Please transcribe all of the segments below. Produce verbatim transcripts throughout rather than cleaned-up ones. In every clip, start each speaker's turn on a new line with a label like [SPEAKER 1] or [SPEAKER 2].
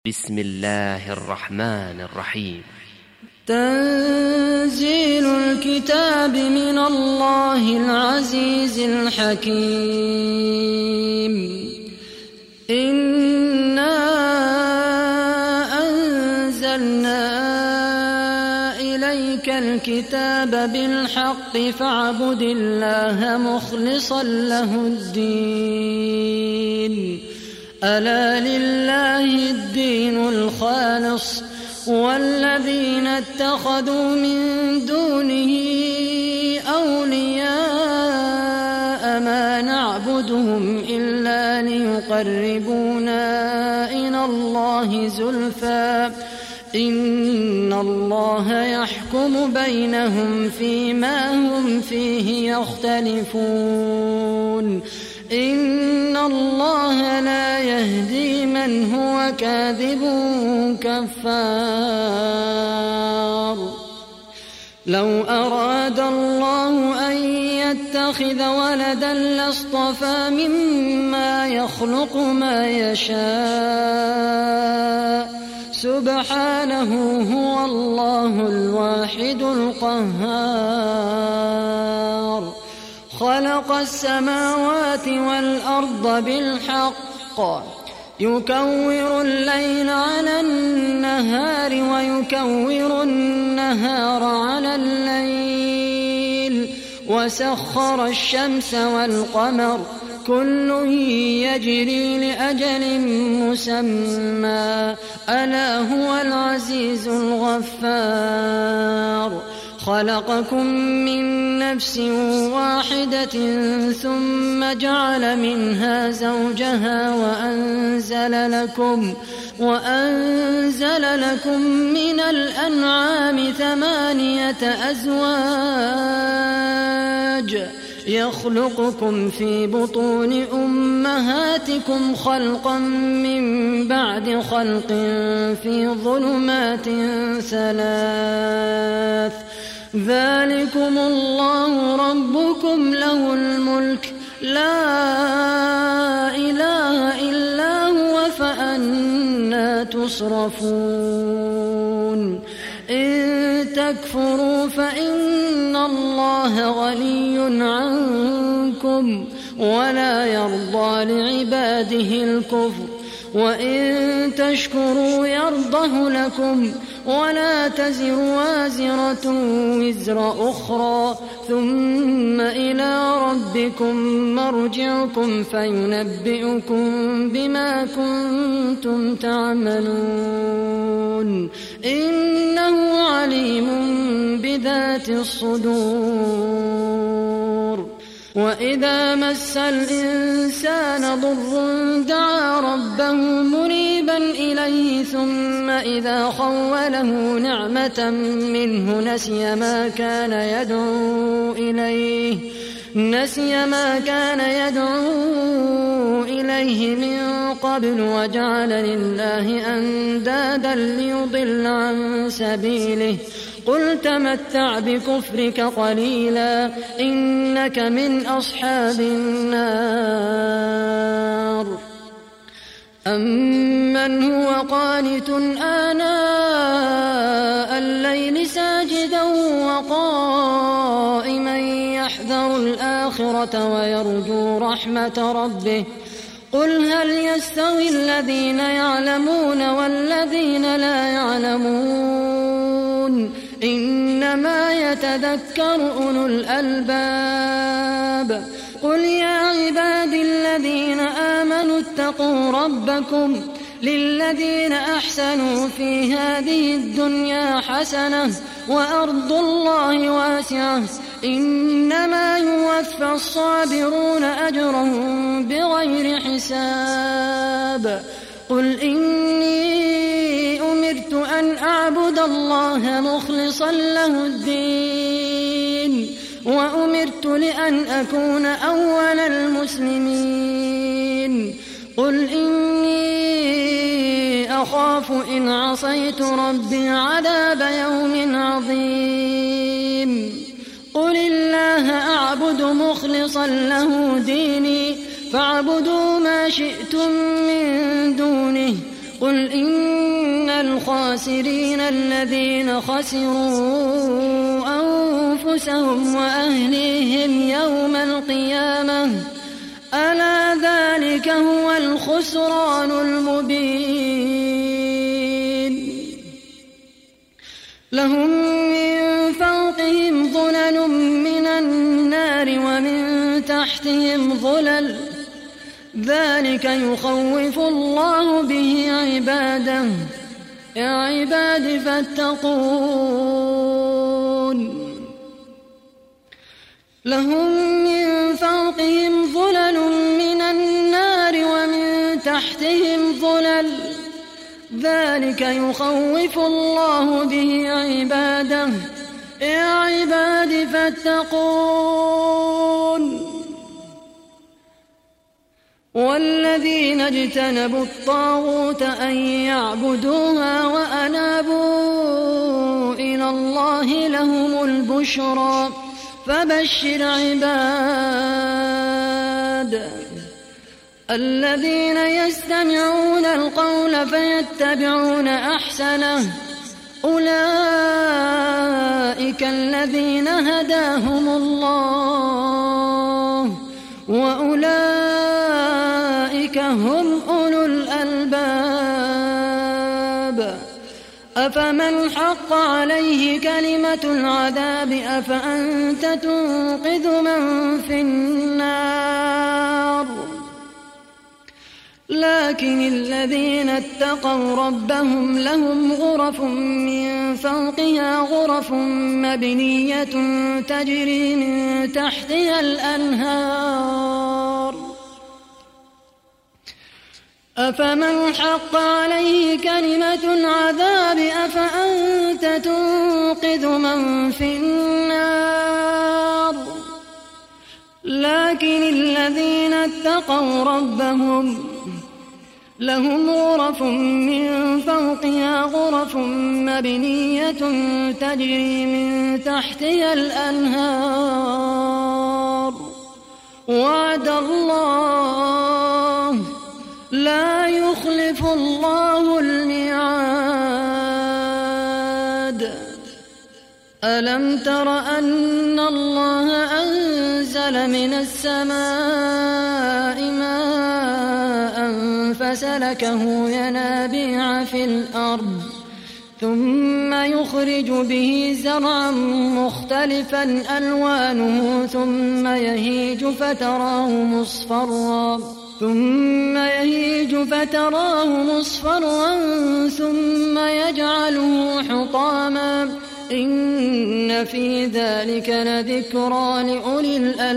[SPEAKER 1] بسم الله الرحمن الرحيم.
[SPEAKER 2] تنزيل الكتاب من الله العزيز الحكيم. إنا أنزلنا إليك الكتاب بالحق فاعبد الله مخلصا له الدين. ألا لله الدين الخالص والذين اتخذوا من دونه أولياء ما نعبدهم إلا ليقربونا إلى الله زلفى إن الله يحكم بينهم فيما هم فيه يختلفون. إن الله لا يهدي من هو كاذب كفار. لو أراد الله أن يتخذ ولدا لاصطفى مما يخلق ما يشاء سبحانه هو الله الواحد القهار. خلق السماوات والأرض بالحق يكور الليل على النهار ويكور النهار على الليل وسخر الشمس والقمر كل يجري لأجل مسمى ألا هو العزيز الغفار. خلقكم من نفس واحدة ثم جعل منها زوجها وأنزل لكم, وأنزل لكم من الأنعام ثمانية أزواج يخلقكم في بطون أمهاتكم خلقا من بعد خلق في ظلمات ثلاث ذلكم الله ربكم له الملك لا إله إلا هو فأنى تصرفون. إن تكفروا فإن الله غني عنكم ولا يرضى لعباده الكفر وإن تشكروا يرضه لكم ولا تزر وازرة وزر أخرى ثم إلى ربكم مرجعكم فينبئكم بما كنتم تعملون. إنه عليم بذات الصدور. وإذا مس الإنسان ضر دعا ربه منيبا إليه ثم إذا خوله نعمة منه نسي ما كان يدعو إليه نسي ما كان يدعو إليه من قبل وجعل لله أندادا ليضل عن سبيله. قل تمتع بكفرك قليلا إنك من أصحاب النار. أمن هو قانت آناء الليل ساجدا وقائما يحذر الآخرة ويرجو رحمة ربه قل هل يستوي الذين يعلمون والذين لا يعلمون إنما يتذكر أولو الألباب. قل يا عبادي الذين آمنوا اتقوا ربكم للذين أحسنوا في هذه الدنيا حسنة وأرض الله واسعة إنما يوفى الصابرون أجرهم بغير حساب. قل إني أمرت أن أعبد الله مخلصا له الدين وأمرت لأن أكون أول المسلمين. قل إني أخاف إن عصيت ربي عذاب يوم عظيم. قل الله أعبد مخلصا له ديني فاعبدوا ما شئتم من دونه قل إن الخاسرين الذين خسروا أنفسهم وأهليهم يوم القيامة ألا ذلك هو الخسران المبين لهم من فوقهم ظلل من النار ومن تحتهم ظلل ذلك يخوف الله به عباده يا عباد فاتقون لهم من فوقهم ظلل من النار ومن تحتهم ظلل ذلك يخوف الله به عباده يا عباد فاتقون والذين اجتنبوا الطاغوت أن يعبدوها وأنابوا إلى الله لهم البشرى فبشر عباد الذين يستمعون القول فيتبعون أحسنه أولئك الذين هداهم الله وأولئك هم أولو الألباب أفمن حق عليه كلمة العذاب أفأنت تنقذ من في النار لكن الذين اتقوا ربهم لهم غرف من فوقها غرف مبنية تجري من تحتها الأنهار أفمن حق عليه كلمة العذاب أفأنت تنقذ من في النار لكن الذين اتقوا ربهم لهم غرف من فوقها غرف مبنية تجري من تحتها الأنهار وعد الله لا يخلف الله الميعاد ألم تر أن الله أنزل من السماء ماء فسلكه ينابيع في الأرض ثم يخرج به زرعا مختلفا ألوانه ثم يهيج فتراه مصفرا ثم يهيج فتراه مصفرا ثم يجعله حطاما إن في ذلك لذكرى لأولي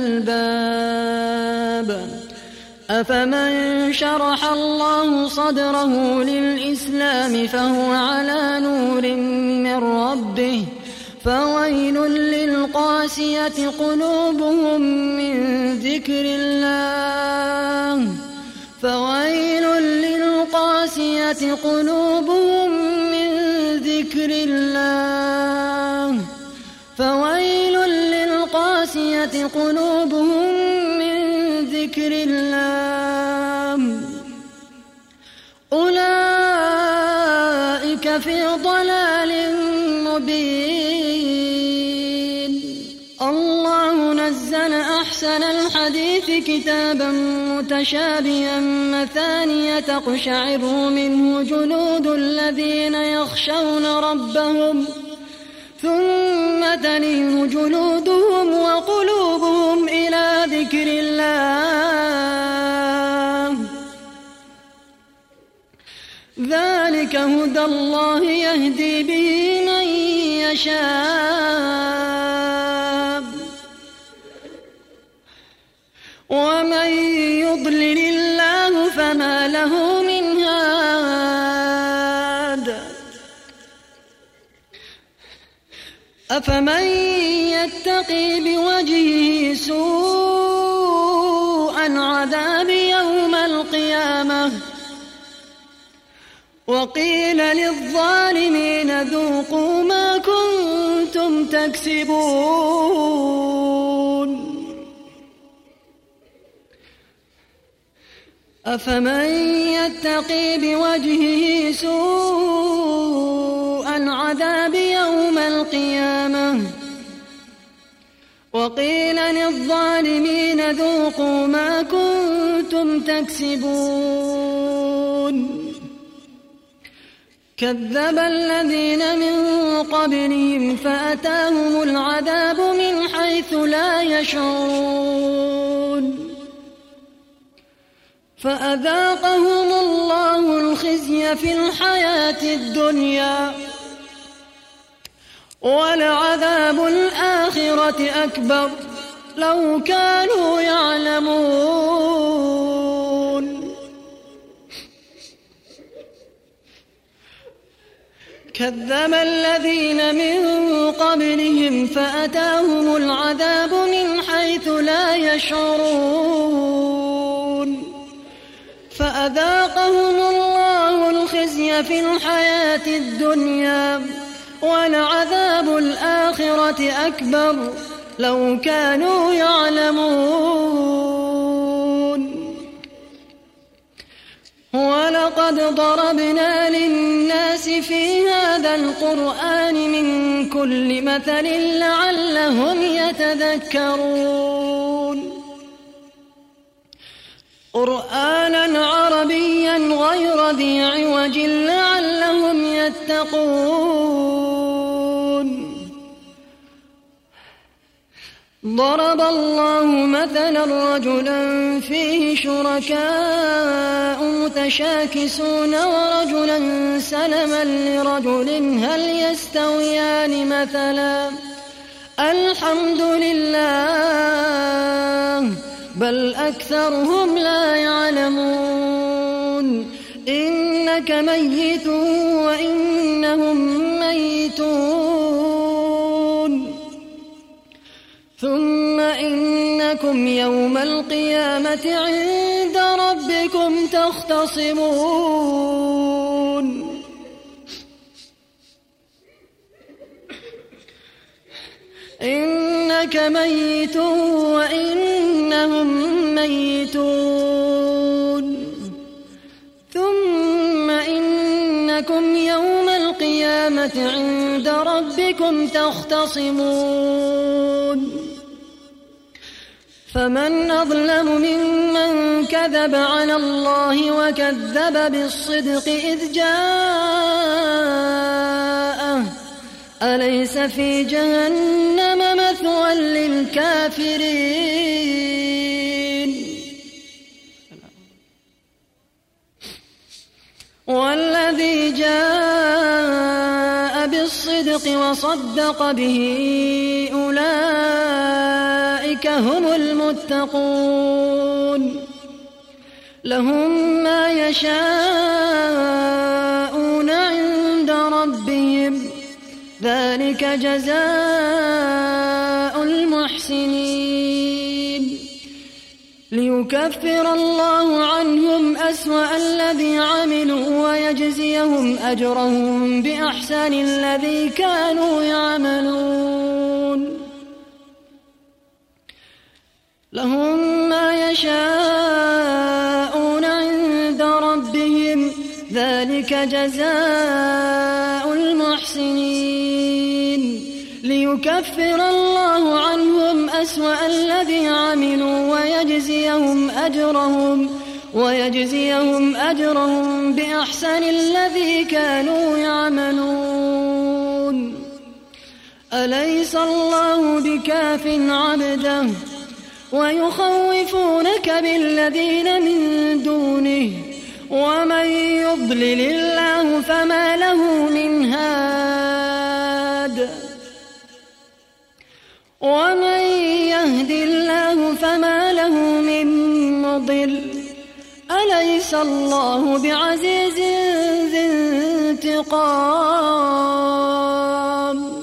[SPEAKER 2] الألباب أفمن شرح الله صدره للإسلام فهو على نور من ربه فويل للقاسية قلوبهم من ذكر الله فويل للقاسية قلوبهم من ذكر الله فويل للقاسية قلوبهم من ذكر الله أولئك في ضلال مبين الله نزل أحسن الحديث كتابا متشابها مثانية تقشعر منه جلود الذين يخشون ربهم ثم تلين جلودهم وقلوبهم إلى ذكر الله ذلك هدى الله يهدي به من يشاء ومن يضلل الله فما له من هاد أفمن يتقي بوجهه سوء عذاب يوم القيامة وقيل للظالمين ذوقوا ما كنتم تكسبون أفمن يتقي بوجهه سوء العذاب يوم القيامة وقيل للظالمين ذوقوا ما كنتم تكسبون كذب الذين من قبلهم فأتاهم العذاب من حيث لا يشعرون فأذاقهم الله الخزي في الحياة الدنيا ولعذاب الآخرة أكبر لو كانوا يعلمون كذب الذين من قبلهم فأتاهم العذاب من حيث لا يشعرون فأذاقهم الله الخزي في الحياة الدنيا ولعذاب الآخرة أكبر لو كانوا يعلمون ولقد ضربنا للناس في هذا القرآن من كل مثل لعلهم يتذكرون قرآنا عربيا غير ذي عوج لعلهم يتقون ضرب الله مثلا رجلا فيه شركاء متشاكسون ورجلا سلما لرجل هل يستويان مثلا الحمد لله بل أكثرهم لا يعلمون إنك ميت وإنهم ميتون ثم إنكم يوم القيامة عند ربكم تختصمون إنك ميت وإنهم ميتون ثم إنكم يوم القيامة عند ربكم تختصمون فمن أظلم ممن كذب على الله وكذب بالصدق إذ جاءه أليس في جهنم مثوى للكافرين والذي جاء بالصدق وصدق به أولئك هم المتقون لهم ما يشاءون عند ربهم ذلك جزاء المحسنين ليكفر الله عنهم أسوأ الذي عملوا ويجزيهم أجرهم بأحسن الذي كانوا يعملون لهم ما يشاءون عند ربهم ذلك جزاء المحسنين ليكفر الله عنهم أسوأ الذي عملوا ويجزيهم أجرهم ويجزيهم أجرهم بأحسن الذي كانوا يعملون أليس الله بكاف عبده ويخوفونك بالذين من دونه ومن يضلل الله فما له من هاد ومن يهد الله فما له من مضل أليس الله بعزيز ذي انتقام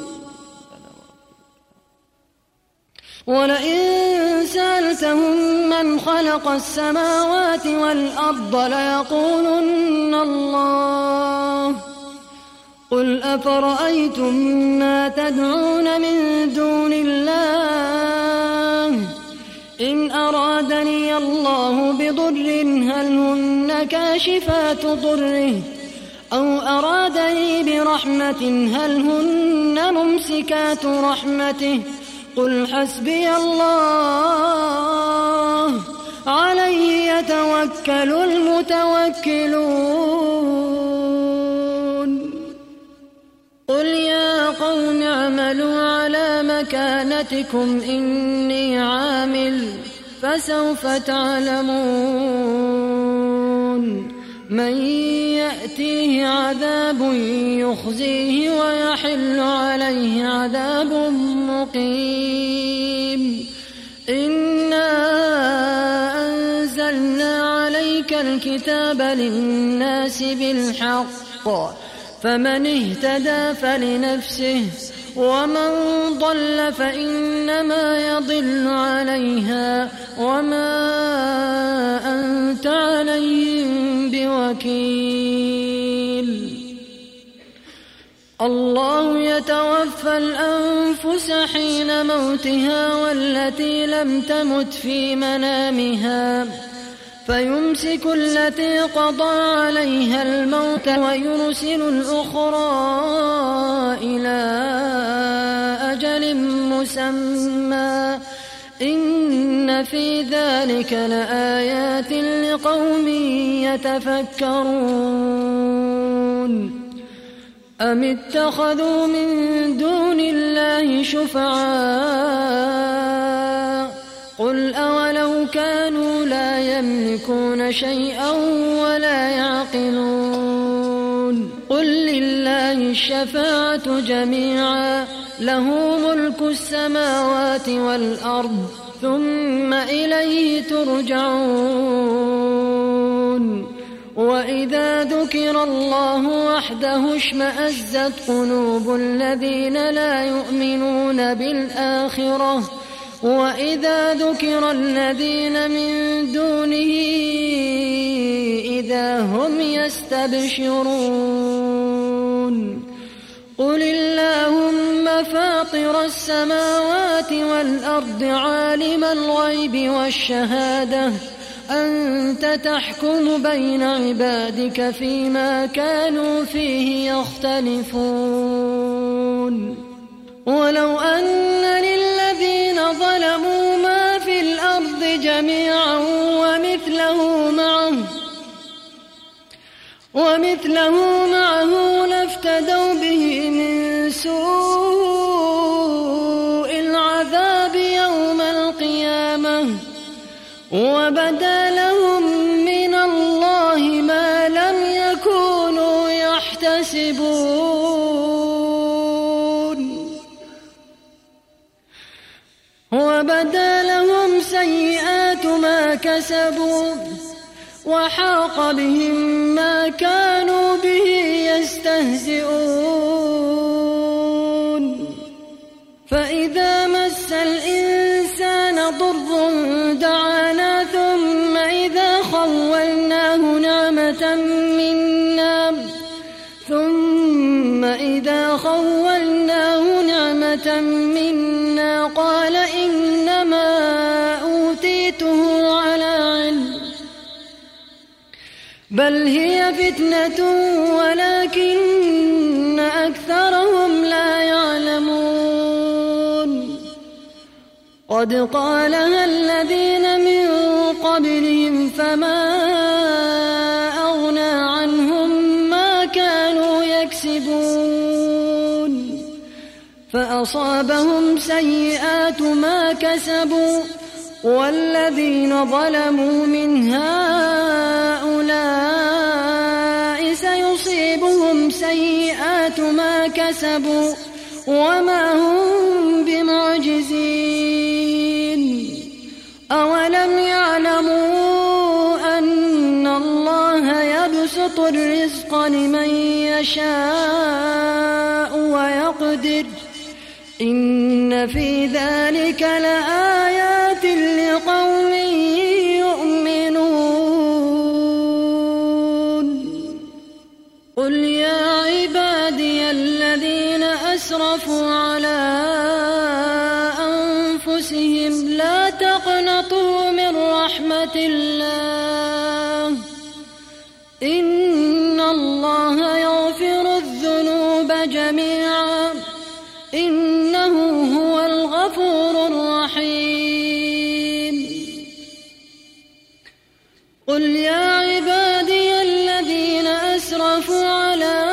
[SPEAKER 2] ولئن سألتهم من خلق السماوات والأرض ليقولن الله قل أفرأيتم ما تدعون من دون الله إن أرادني الله بضر هل هن كاشفات ضره أو أرادني برحمة هل هن ممسكات رحمته قل حسبي الله عليه يتوكل المتوكلون قل يا قوم اعملوا على مكانتكم إني عامل فسوف تعلمون من يأتيه عذاب يخزيه ويحل عليه عذاب مقيم إنا أنزلنا عليك الكتاب للناس بالحق فمن اهتدى فلنفسه ومن ضل فإنما يضل عليها وما أنت عليهم بوكيل الله يتوفى الأنفس حين موتها والتي لم تمت في منامها فيمسك التي قضى عليها الموت ويرسل الأخرى إلى أجل مسمى إن في ذلك لآيات لقوم يتفكرون أم اتخذوا من دون الله شفعاء قل أولو كانوا لا يملكون شيئا ولا يعقلون قل لله الشفاعة جميعا له ملك السماوات والأرض ثم إليه ترجعون وإذا ذكر الله وحده اشمأزت قلوب الذين لا يؤمنون بالآخرة وإذا ذكر الذين من دونه إذا هم يستبشرون قل اللهم فاطر السماوات والأرض عالم الغيب والشهادة أنت تحكم بين عبادك فيما كانوا فيه يختلفون ولو أن للذين ظلموا ما في الأرض جميعا ومثله معه ومثله معه لافتدوا به من سوء العذاب يوم القيامة وبدا لهم من الله ما لم يكونوا يحتسبون وبدا لهم سيئات ما كسبوا وحاق بهم ما كانوا به يستهزئون فإذا مس الإنسان ضر دعانا ثم إذا خولناه نعمة منا ثم إذا خولناه نعمة منا قال إنما أوتيته على علم بل هي فتنة ولكن أكثرهم لا يعلمون قد قالها الذين من قبلهم فما أغنى عنهم ما كانوا يكسبون فأصابهم سيئات ما كسبوا والذين ظلموا من هؤلاء سيصيبهم سيئات ما كسبوا وما هم بمعجزين أولم يعلموا أن الله يبسط الرزق لمن يشاء ويقدر إن في ذلك لآيات لقوم يؤمنون قل يا عبادي الذين أسرفوا على أنفسهم لا تقنطوا رحمة الله إن الله يغفر الذنوب جميعا إنه هو الغفور الرحيم قل يا عبادي الذين أسرفوا على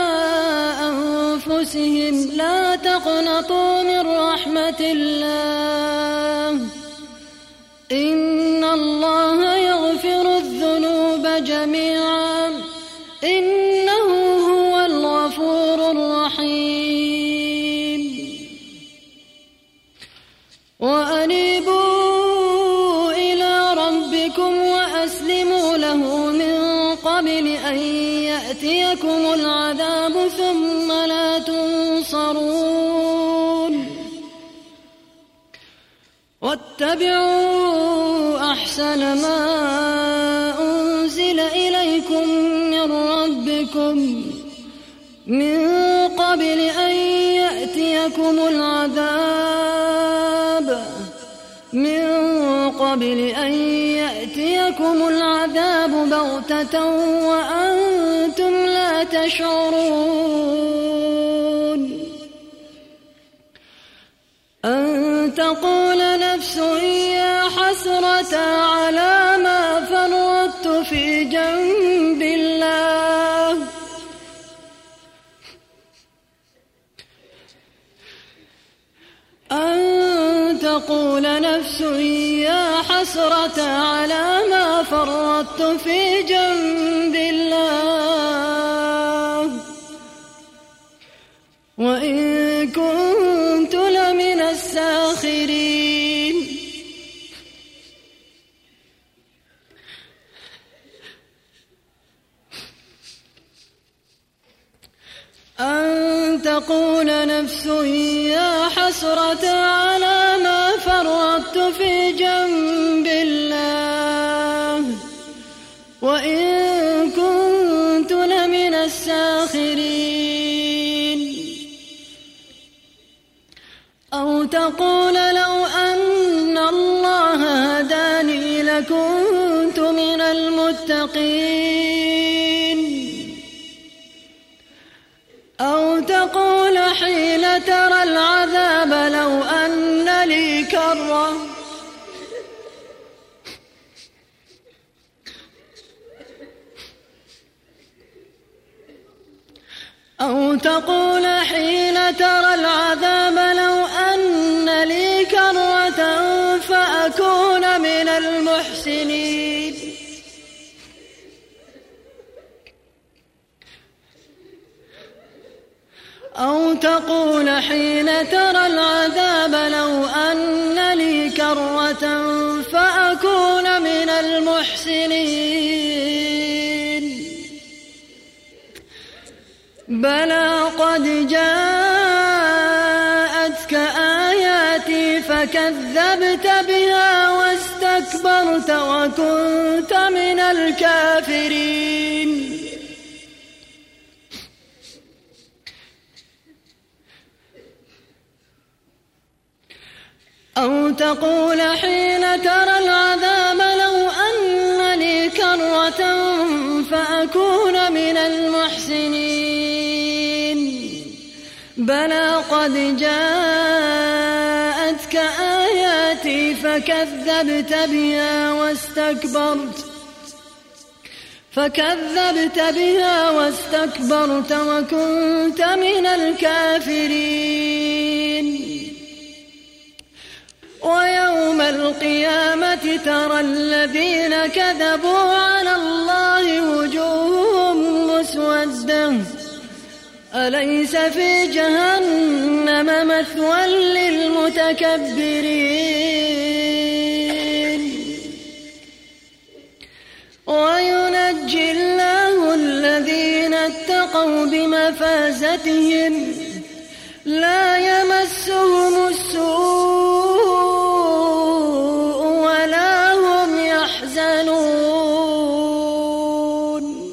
[SPEAKER 2] أنفسهم لا تقنطوا من رحمة الله إن الله يغفر الذنوب جميعا إنه هو الغفور الرحيم وأنيبوا إلى ربكم وأسلموا له من قبل أن يأتيكم العذاب ثم لا تنصرون واتبعوا أحسن ما أنزل إليكم من ربكم من قبل أن يأتيكم العذاب من قبل أن يأتيكم العذاب بغتة وأنتم لا تشعرون أن تقول نفس يا حسرة على ما فرطت في جنب الله أن تقول نفس يا حسرة على ما فرطت في جنب الله وإن كنت لمن الساخرين أن تقول نفس يا حسرة على ما فرطت في جنب الله وإن كنت لمن الساخرين أو تقول لو أن الله هداني لكنت من المتقين أو تقول حين ترى العذاب لو أن لي كرة أو تقول حين ترى العذاب لو أن لي كرة فأكون من المحسنين أو تقول حين ترى العذاب لو أن لي كرة فأكون من المحسنين بلى قد جاءتك آياتي فكذبت بها واستكبرت وكنت من الكافرين أو تقول حين ترى العذاب لو أن لي كرة فأكون من المحسنين بلى قد جاءتك آياتي فكذبت بها واستكبرت فكذبت بها واستكبرت وكنت من الكافرين ويوم القيامة ترى الذين كذبوا على الله وجوههم مسودة أليس في جهنم مثوى للمتكبرين وينجي الله الذين اتقوا بمفازتهم لا يمسهم السوء ولا هم يحزنون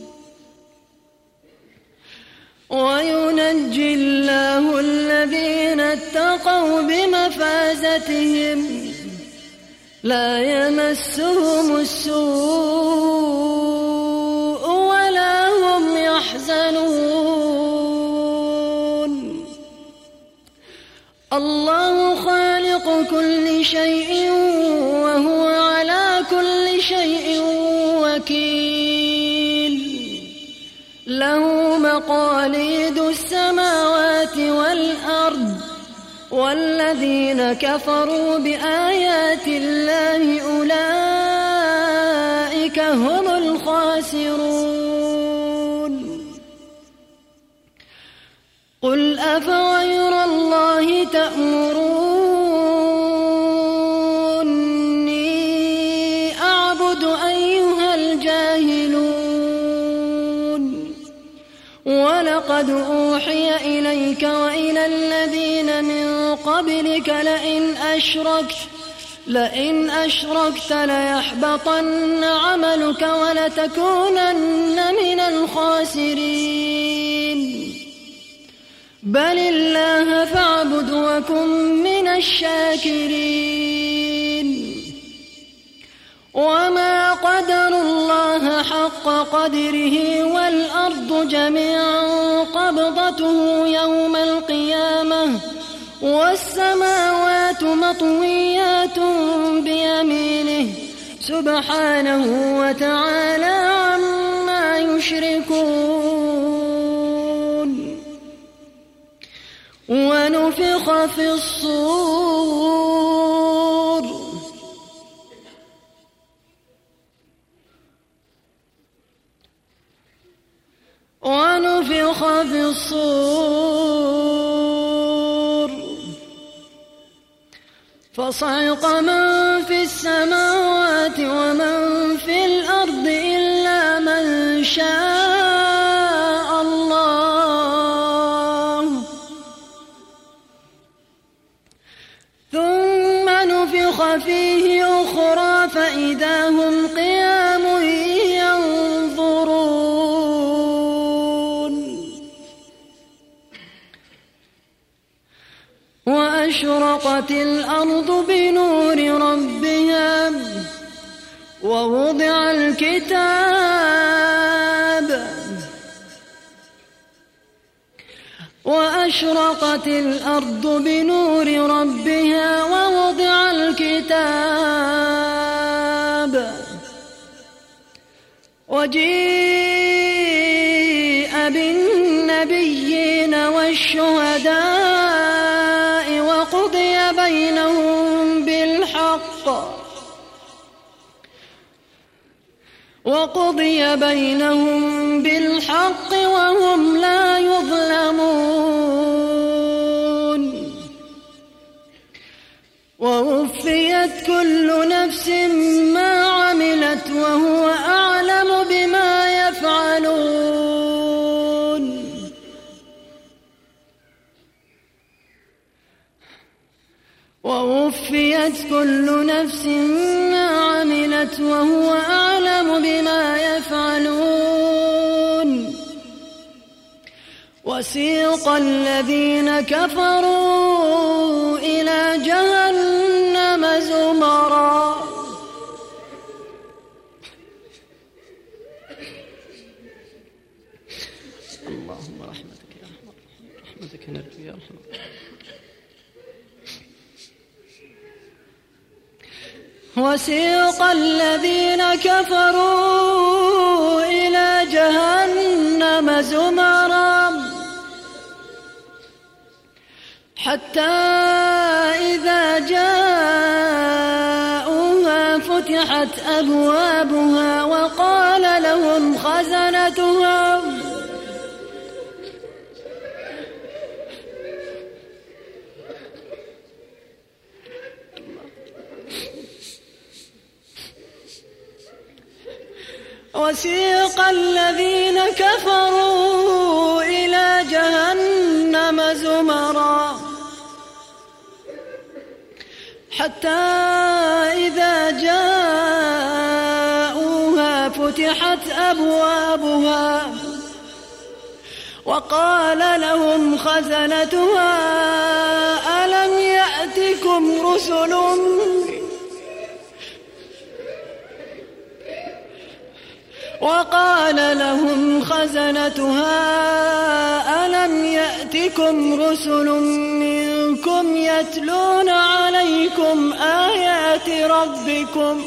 [SPEAKER 2] وينجي الله الذين اتقوا بمفازتهم لا يمسهم السوء ولا هم يحزنون. الله خالق كل شيء وهو على كل شيء وكيل. له مقاليد السماوات والأرض والذين كفروا بآيات الله أولئك هم الخاسرون. قل أفغير الله تأمروني أعبد أيها الجاهلون؟ ولقد أوحي إليك وإلى الذين من قبلك لئن أشركت لئن أشركت ليحبطن عملك ولتكونن من الخاسرين. بل الله فاعبد وكن من الشاكرين. وما قدروا الله حق قدره والأرض جميعا قبضته يوم القيامة والسماوات مطويات بيمينه سبحانه وتعالى عما يشركون. ونفخ في الصور ونفخ في الصور فصعق من في السماوات ومن في الأرض إلا من شاء الله ثم نفخ فيه أخرى فإذا هم قيام وأشرقت الأرض بنور ربها ووضع الكتاب وأشرقت الأرض بنور ربها ووضع الكتاب وجيء بالنبيين والشهداء وقضي بينهم بالحق وقضي بينهم بالحق وهم لا يظلمون. ووفيت كل نفس ما عملت وهو أعلم بما يفعلون. ووفيت كل نفس ما عملت وهو أعلم بما يفعلون. وسيق الذين كفروا إلى جهنم زمرا اللهم رحمتك يا رحمة رحمتك نرجو يا رحمة. وسيق الذين كفروا إلى جهنم زمرا حتى إذا جاءوها فتحت أبوابها وقال لهم خزنتها وسيق الذين كفروا إلى جهنم زمرا حتى إذا جاءوها فتحت أبوابها وقال لهم خزنتها ألم يأتكم رسل وقال لهم خزنتها ألم يأتكم رسل منكم يتلون عليكم آيات ربكم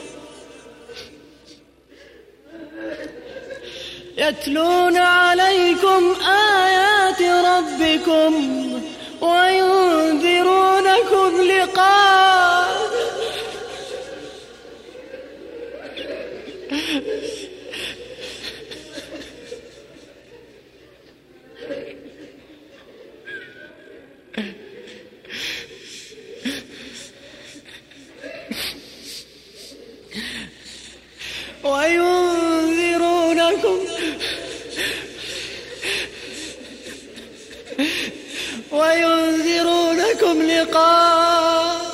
[SPEAKER 2] يتلون عليكم آيات ربكم وينذرونكم لقاء وينذرونكم وينذرونكم لقاء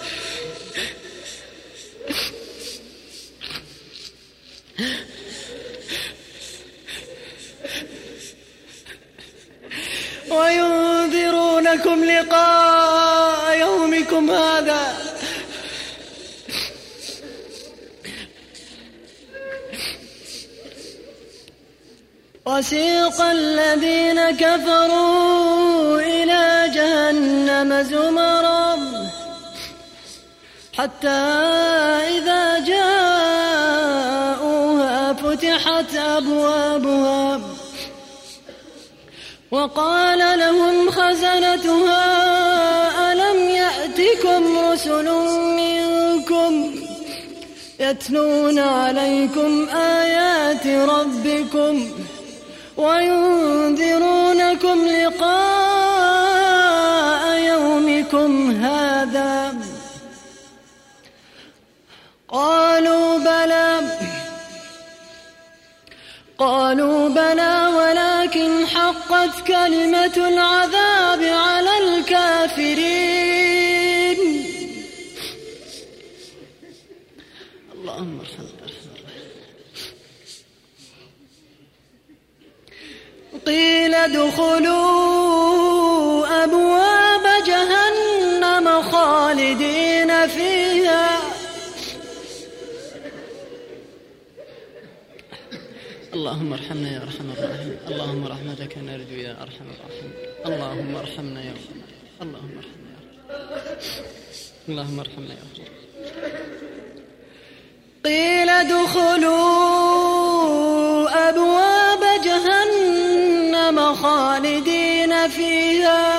[SPEAKER 2] وينذرونكم لقاء يومكم هذا وسيق الذين كفروا إلى جهنم زمرا حتى إذا جاءوها فتحت أبوابها وقال لهم خزنتها ألم يأتكم رسل منكم يتلون عليكم آيات ربكم وينذرونكم لقاء يومكم هذا قالوا بلى قالوا بلى ولكن حقت كلمة العذاب على الكافرين. اللهم ارحمنا. قيل ادخلوا أبواب جهنم خالدين فيها اللهم ارحمنا يا أرحم الراحمين. اللهم رحمتك نرجو يا أرحم الراحمين. اللهم ارحمنا يا أرحم اللهم ارحمنا يا أرحم اللهم ارحمنا يا أرحم. قيل ادخلوا أبواب جهنم خالدين فيها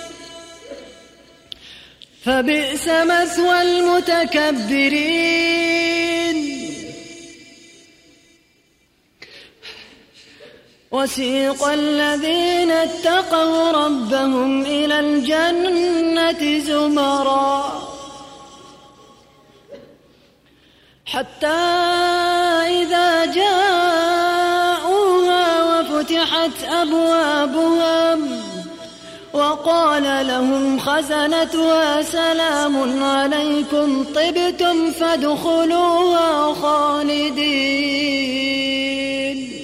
[SPEAKER 2] فبئس مثوى المتكبرين. وسيق الذين اتقوا ربهم إلى الجنة زمرا حتى إذا جاءوها وفتحت أبوابها وقال لهم خزنتها سلام عليكم طبتم فادخلوها خالدين.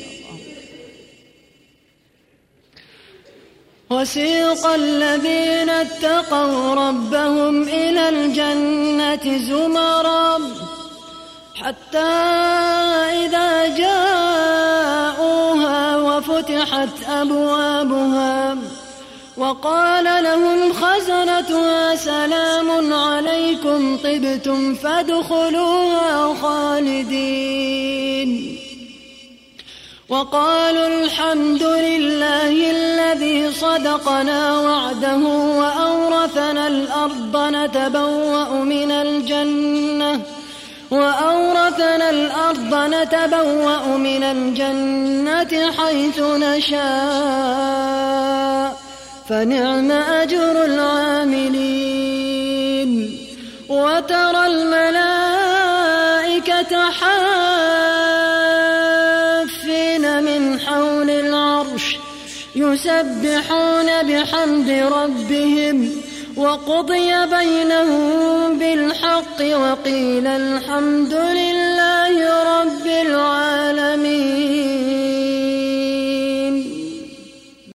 [SPEAKER 2] وسيق الذين اتقوا ربهم إلى الجنة زمرا حتى إذا جاءوها وفتحت أبوابها وقال لهم خزنتها سلام عليكم طبتم فادخلوها خالدين. وقالوا الحمد لله الذي صدقنا وعده وأورثنا الأرض نتبوأ من الجنة وأورثنا الأرض نتبوأ من الجنة حيث نشاء فنعم أجر العاملين. وترى الملائكة حافين من حول العرش يسبحون بحمد ربهم وقضي بينهم بالحق وقيل الحمد لله رب العالمين.